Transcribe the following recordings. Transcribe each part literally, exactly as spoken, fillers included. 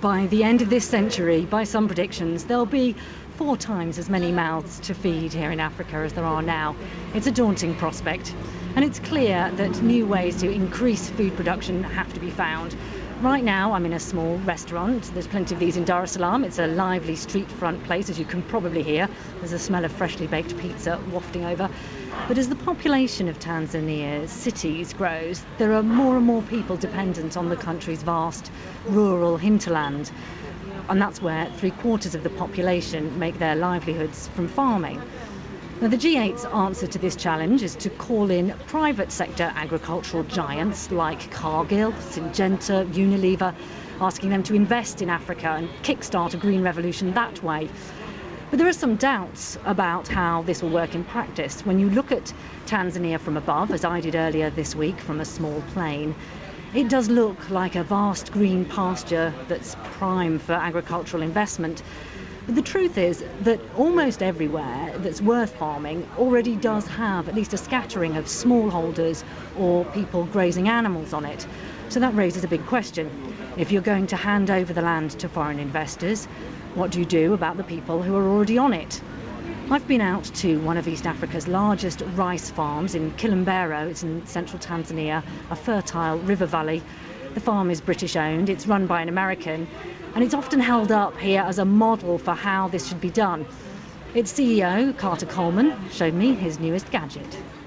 By the end of this century, by some predictions, there'll be four times as many mouths to feed here in Africa as there are now. It's a daunting prospect, and it's clear that new ways to increase food production have to be found. Right now, I'm in a small restaurant. There's plenty of these in Dar es Salaam. It's a lively street front place, as you can probably hear. There's a smell of freshly baked pizza wafting over. But as the population of Tanzania's cities grows, there are more and more people dependent on the country's vast rural hinterland. And that's where three quarters of the population make their livelihoods from farming. Now, the G eight's answer to this challenge is to call in private sector agricultural giants like Cargill, Syngenta, Unilever, asking them to invest in Africa and kickstart a green revolution that way. But there are some doubts about how this will work in practice. When you look at Tanzania from above, as I did earlier this week from a small plane, it does look like a vast green pasture that's prime for agricultural investment. But the truth is that almost everywhere that's worth farming already does have at least a scattering of smallholders or people grazing animals on it. So that raises a big question. If you're going to hand over the land to foreign investors, what do you do about the people who are already on it? I've been out to one of East Africa's largest rice farms in Kilombero. It's in central Tanzania, a fertile river valley. The farm is British owned, it's run by an American, and it's often held up here as a model for how this should be done. Its C E O, Carter Coleman, showed me his newest gadget.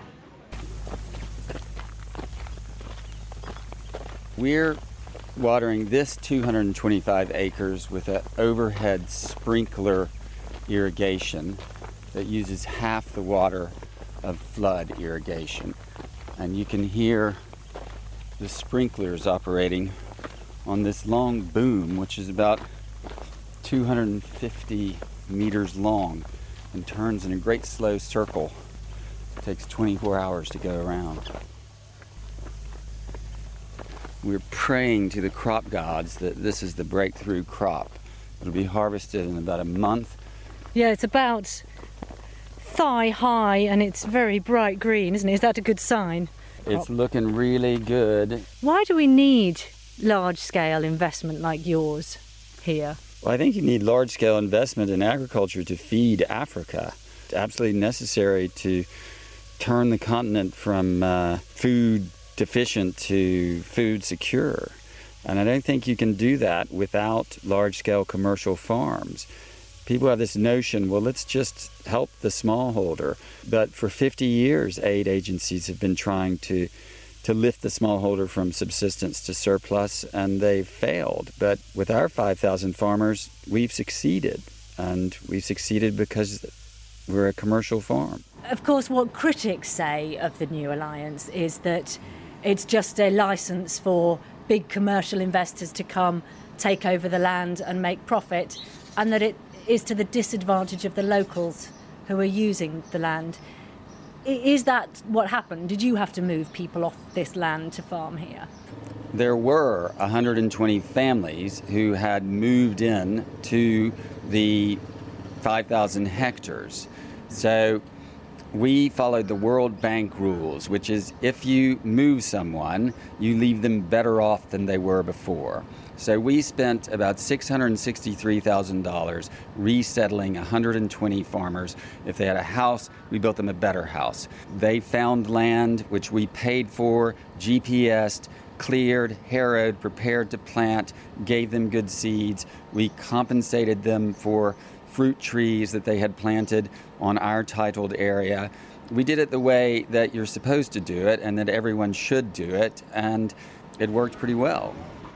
We're watering this two hundred twenty-five acres with an overhead sprinkler irrigation that uses half the water of flood irrigation. And you can hear the sprinklers operating on this long boom, which is about two hundred fifty meters long and turns in a great slow circle. It takes twenty-four hours to go around. We're praying to the crop gods that this is the breakthrough crop. It'll be harvested in about a month. Yeah, it's about thigh high and it's very bright green, isn't it? Is that a good sign? It's looking really good. Why do we need large-scale investment like yours here? Well, I think you need large-scale investment in agriculture to feed Africa. It's absolutely necessary to turn the continent from uh, food deficient to food secure. And I don't think you can do that without large-scale commercial farms. People have this notion, well, let's just help the smallholder. But for fifty years, aid agencies have been trying to, to lift the smallholder from subsistence to surplus, and they've failed. But with our five thousand farmers, we've succeeded. And we've succeeded because we're a commercial farm. Of course, what critics say of the new alliance is that it's just a license for big commercial investors to come, take over the land and make profit, and that it is to the disadvantage of the locals who are using the land. Is that what happened? Did you have to move people off this land to farm here? There were one hundred twenty families who had moved in to the five thousand hectares. So we followed the World Bank rules, which is if you move someone, you leave them better off than they were before. So we spent about six hundred sixty-three thousand dollars resettling one hundred twenty farmers. If they had a house, we built them a better house. They found land, which we paid for, G P S'd, cleared, harrowed, prepared to plant, gave them good seeds. We compensated them for fruit trees that they had planted on our titled area. We did it the way that you're supposed to do it and that everyone should do it, and it worked pretty well.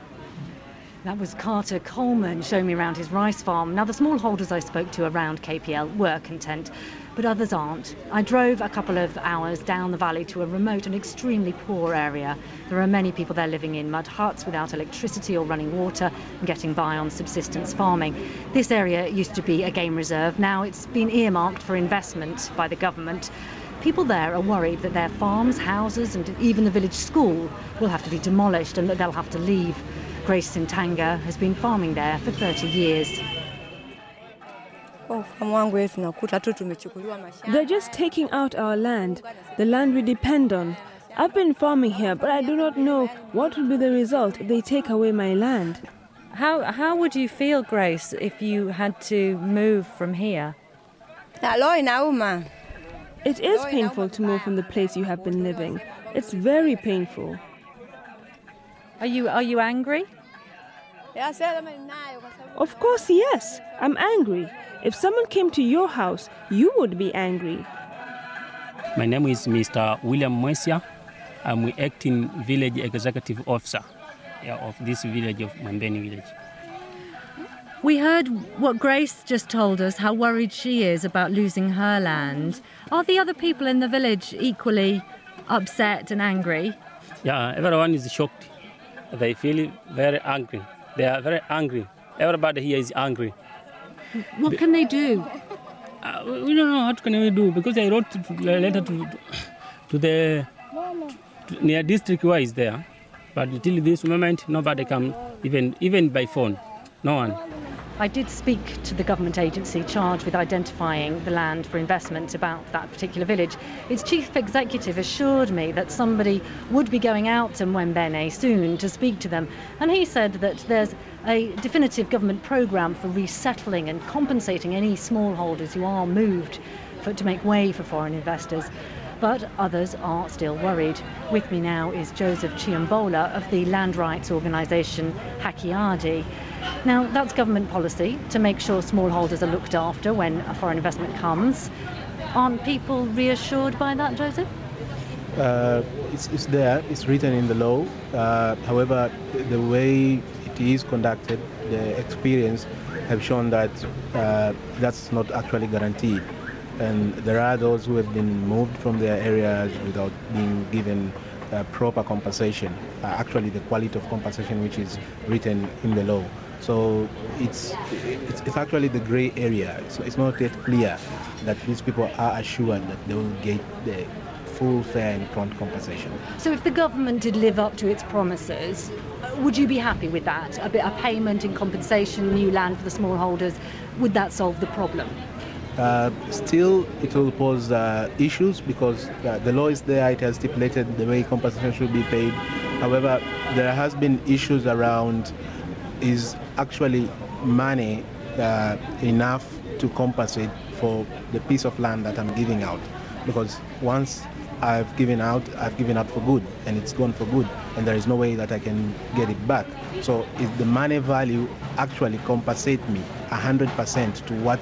That was Carter Coleman showing me around his rice farm. Now, the smallholders I spoke to around K P L were content, but others aren't. I drove a couple of hours down the valley to a remote and extremely poor area. There are many people there living in mud huts without electricity or running water and getting by on subsistence farming. This area used to be a game reserve. Now it's been earmarked for investment by the government. People there are worried that their farms, houses and even the village school will have to be demolished and that they'll have to leave. Grace Sintanga has been farming there for thirty years. They're just taking out our land, the land we depend on. I've been farming here, but I do not know what will be the result if they take away my land. How how would you feel, Grace, if you had to move from here? It is painful to move from the place you have been living. It's very painful. Are you are you angry? Of course, yes. I'm angry. If someone came to your house, you would be angry. My name is Mister William Mwesia. I'm the acting village executive officer of this village of Mambeni village. We heard what Grace just told us, how worried she is about losing her land. Are the other people in the village equally upset and angry? Yeah, everyone is shocked. They feel very angry. They are very angry. Everybody here is angry. What can they do? Uh, we don't know what can we do because I wrote a letter to to the to, near district wise there, but until this moment nobody come even even by phone, no one. I did speak to the government agency charged with identifying the land for investment about that particular village. Its chief executive assured me that somebody would be going out to Mwembene soon to speak to them, and he said that there's a definitive government programme for resettling and compensating any smallholders who are moved for, to make way for foreign investors. But others are still worried. With me now is Joseph Chiambola of the land rights organisation Hakiadi. Now, that's government policy to make sure smallholders are looked after when a foreign investment comes. Aren't people reassured by that, Joseph? Uh, it's, it's there, it's written in the law. Uh, however, the way it is conducted, the experience have shown that uh, that's not actually guaranteed. And there are those who have been moved from their areas without being given uh, proper compensation, uh, actually the quality of compensation which is written in the law. So it's it's, it's actually the grey area. It's, it's not yet clear that these people are assured that they will get the full, fair and prompt compensation. So if the government did live up to its promises, would you be happy with that? A bit of payment in compensation, new land for the smallholders, would that solve the problem? Uh, still, it will pose uh, issues because uh, the law is there, it has stipulated the way compensation should be paid. However, there has been issues around is actually money uh, enough to compensate for the piece of land that I'm giving out. Because once I've given out, I've given out for good, and it's gone for good, and there is no way that I can get it back. So if the money value actually compensate me one hundred percent to what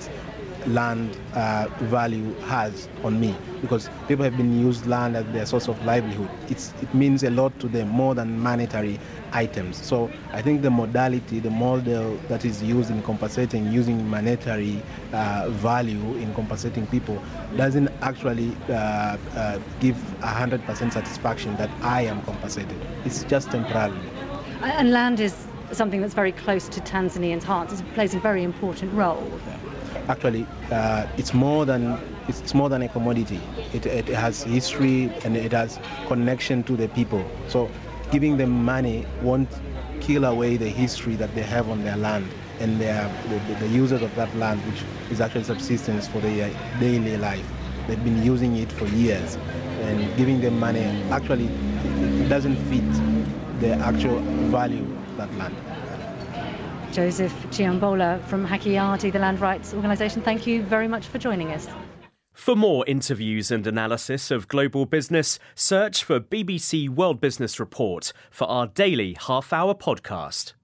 land uh, value has on me, because people have been used land as their source of livelihood. It's, it means a lot to them, more than monetary items. So I think the modality, the model that is used in compensating, using monetary uh, value in compensating people, doesn't actually uh, uh, give one hundred percent satisfaction that I am compensated. It's just temporarily. And land is something that's very close to Tanzanians' hearts. It plays a very important role. Actually, uh, it's more than it's more than a commodity. It, it has history and it has connection to the people. So, giving them money won't kill away the history that they have on their land and their the, the users of that land, which is actually subsistence for their daily life. They've been using it for years, and giving them money actually it doesn't fit the actual value of that land. Joseph Chiambola from Hakiadi, the land rights organisation, thank you very much for joining us. For more interviews and analysis of global business, search for B B C World Business Report for our daily half-hour podcast.